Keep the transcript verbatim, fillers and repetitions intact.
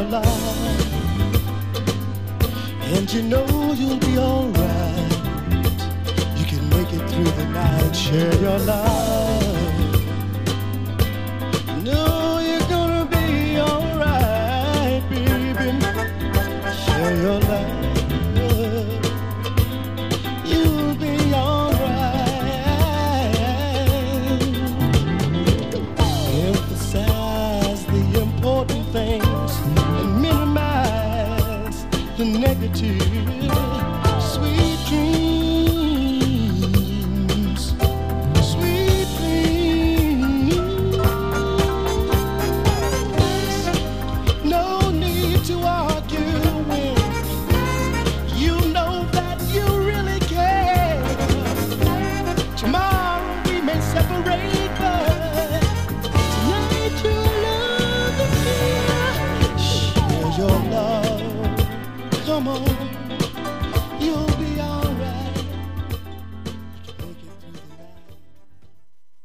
life. And you know you'll be alright. You can make it through the night, share your life. No, you're gonna be alright, baby. Share your life. You'll be alright. Emphasize the important things and minimize the negative.